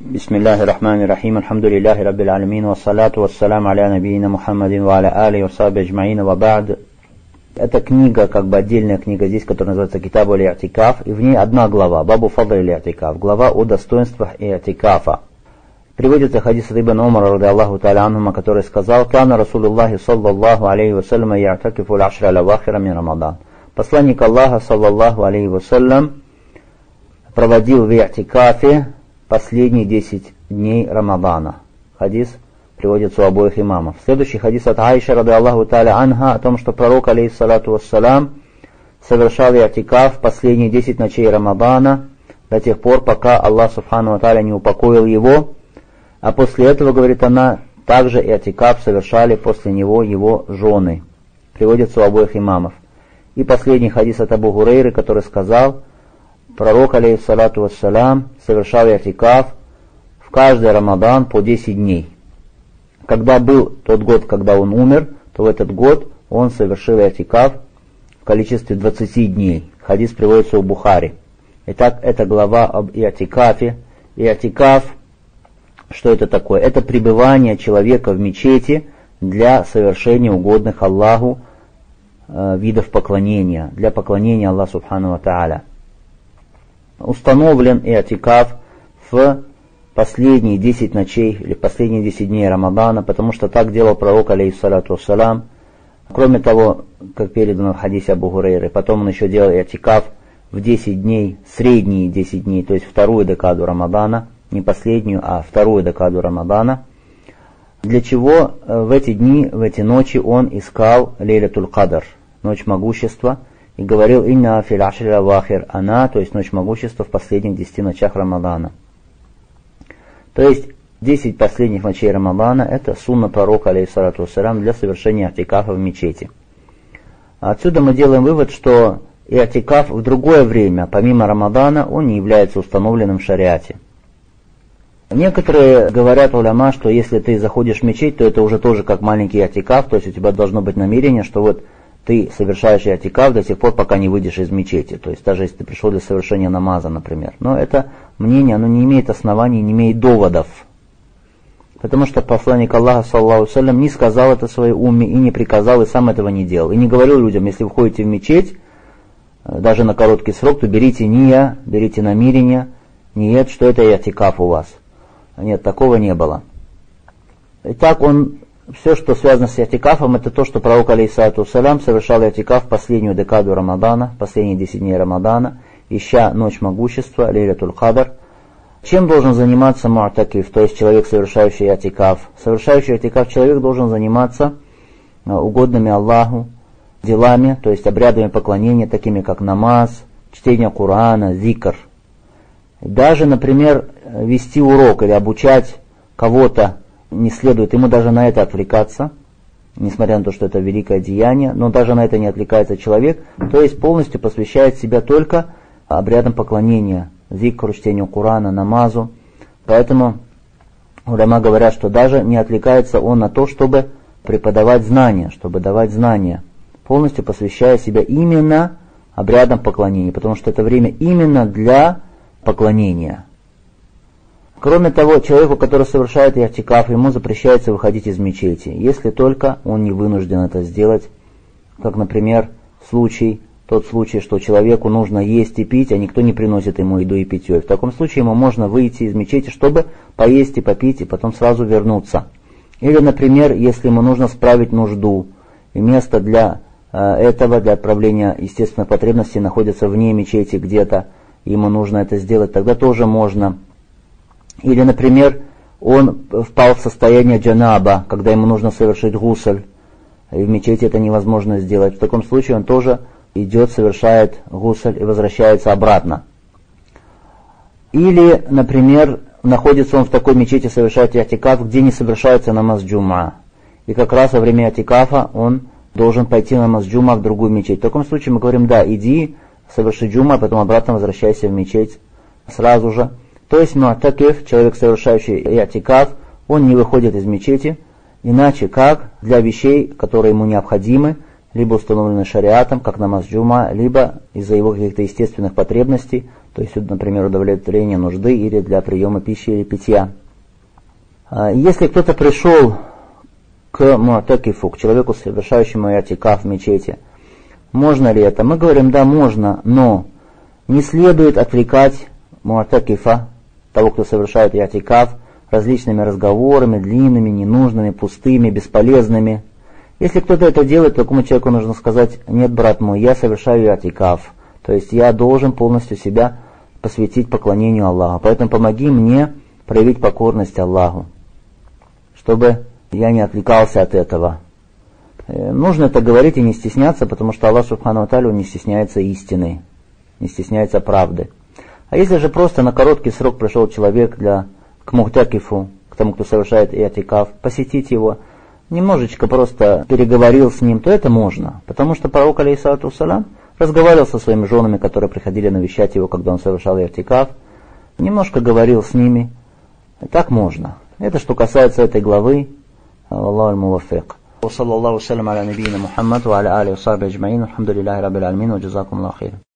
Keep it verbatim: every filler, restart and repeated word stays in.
Бисмиллахи рахмани рахим, алхамдулиллахи раббил алямин, вассалату вассаляму аля набийина Мухаммадин ва аля али ва сахби аджмаин ва ба'д. Это книга, как бы отдельная книга здесь, которая называется Китабу аль-И'тикаф, и в ней одна глава, Бабу фадли аль-И'тикаф, глава о достоинствах И'тикафа. Приводится хадис от Ибн Умара, ради Аллаху та'аля анхума, который сказал: «Кана Расулуллахи саллаллаху алейхи вассалям я'такифу аль-ашра аль-авахира мин Рамадан». Посланник Аллаха саллаллаху алейхи вассалям проводил в И'тикафе последние десять дней Рамадана. Хадис приводится у обоих имамов. Следующий хадис от Аиши, ради Аллаху та'аля анха, о том, что пророк, алейхиссалату вассалям, совершал и'тикаф последние десять ночей Рамадана до тех пор, пока Аллах субхану ва та'аля не упокоил его. А после этого, говорит она, также и'тикаф совершали после него его жены. Приводится у обоих имамов. И последний хадис от Абу Гурейры, который сказал: пророк, алейхиссалату вассалям, совершал и'тикаф в каждый Рамадан по десять дней. Когда был тот год, когда он умер, то в этот год он совершил и'тикаф в количестве двадцати дней. Хадис приводится у Бухари. Итак, это глава об и'тикафе. И'тикаф, что это такое? Это пребывание человека в мечети для совершения угодных Аллаху э, видов поклонения, для поклонения Аллаху субхану ва та'аля. Установлен и'тикаф в последние десять ночей или последние десять дней Рамадана, потому что так делал пророк, алейхиссалату вассалям. Кроме того, как передано в хадисе Абу Гурейры, потом он еще делал и'тикаф в десять дней, средние десять дней, то есть вторую декаду Рамадана, не последнюю, а вторую декаду Рамадана. Для чего в эти дни, в эти ночи он искал Лейлятуль Кадр, ночь могущества, и говорил: «Инна фил ашри аль-авахир», она, то есть ночь могущества в последних десяти ночах Рамадана. То есть десять последних ночей Рамадана — это сунна пророка, алейхиссалату вассалям, для совершения и'тикафа в мечети. Отсюда мы делаем вывод, что и'тикаф в другое время, помимо Рамадана, он не является установленным в шариате. Некоторые говорят, уляма, что если ты заходишь в мечеть, то это уже тоже как маленький и'тикаф, то есть у тебя должно быть намерение, что вот ты совершаешь и'тикаф до тех пор, пока не выйдешь из мечети. То есть даже если ты пришел для совершения намаза, например. Но это мнение, оно не имеет оснований, не имеет доводов. Потому что посланник Аллаха, саллаллаху алейхи ва саллям, не сказал это своей умме и не приказал, и сам этого не делал. И не говорил людям: если вы входите в мечеть, даже на короткий срок, то берите ния, берите намерение, ниет, что это и'тикаф у вас. Нет, такого не было. Итак, он... Все, что связано с и'тикафом, это то, что пророк, алейхиссалату вассалям, совершал и'тикаф в последнюю декаду Рамадана, последние десять дней Рамадана, ища ночь могущества, Лейлятуль Кадр. Чем должен заниматься му'такиф, то есть человек, совершающий и'тикаф? Совершающий и'тикаф человек должен заниматься угодными Аллаху делами, то есть обрядами поклонения, такими как намаз, чтение Корана, зикр. Даже, например, вести урок или обучать кого-то не следует ему даже на это отвлекаться, несмотря на то, что это великое деяние, но даже на это не отвлекается человек, то есть полностью посвящает себя только обрядам поклонения, зикру, чтению Корана, намазу. Поэтому уляма говорят, что даже не отвлекается он на то, чтобы преподавать знания, чтобы давать знания, полностью посвящая себя именно обрядам поклонения, потому что это время именно для поклонения. Кроме того, человеку, который совершает и'тикаф, ему запрещается выходить из мечети, если только он не вынужден это сделать, как, например, случай, тот случай, что человеку нужно есть и пить, а никто не приносит ему еду и питье. В таком случае ему можно выйти из мечети, чтобы поесть и попить, и потом сразу вернуться. Или, например, если ему нужно справить нужду, и место для э, этого, для отправления естественных потребностей, находится вне мечети где-то, ему нужно это сделать, тогда тоже можно. Или, например, он впал в состояние джанаба, когда ему нужно совершить гусль, и в мечети это невозможно сделать. В таком случае он тоже идет, совершает гусль и возвращается обратно. Или, например, находится он в такой мечети, совершает и'тикаф, где не совершается намаз джума. И как раз во время и'тикафа он должен пойти на намаз джума в другую мечеть. В таком случае мы говорим: да, иди, соверши джума, а потом обратно возвращайся в мечеть сразу же. То есть му'такиф, человек, совершающий и'тикаф, он не выходит из мечети, иначе как для вещей, которые ему необходимы, либо установлены шариатом, как намаз джума, либо из-за его каких-то естественных потребностей, То есть, например, удовлетворение нужды или для приема пищи или питья. Если кто-то пришел к муатакифу, к человеку, совершающему иатикаф в мечети, можно ли это? Мы говорим, да, можно, но не следует отвлекать муатакифа, того, кто совершает иатикаф, различными разговорами, длинными, ненужными, пустыми, бесполезными. Если кто-то это делает, такому человеку нужно сказать: нет, брат мой, я совершаю иатикаф, то есть я должен полностью себя посвятить поклонению Аллаху, поэтому помоги мне проявить покорность Аллаху, чтобы я не отвлекался от этого. Нужно это говорить и не стесняться, потому что Аллах Субхану ва Тааля не стесняется истины, не стесняется правды. А если же просто на короткий срок пришел человек для, к мухтакифу, к тому, кто совершает иатикаф, посетить его, немножечко просто переговорил с ним, то это можно. Потому что пророк, алейхиссалату вассалям, разговаривал со своими женами, которые приходили навещать его, когда он совершал иатикаф, немножко говорил с ними, так можно. Это что касается этой главы. Аллаху аль-муваффиq. وصلى الله وسلم على نبينا محمد وعلى آله وصحبه أجمعين الحمد لله رب العالمين وجزاكم الله خيرا.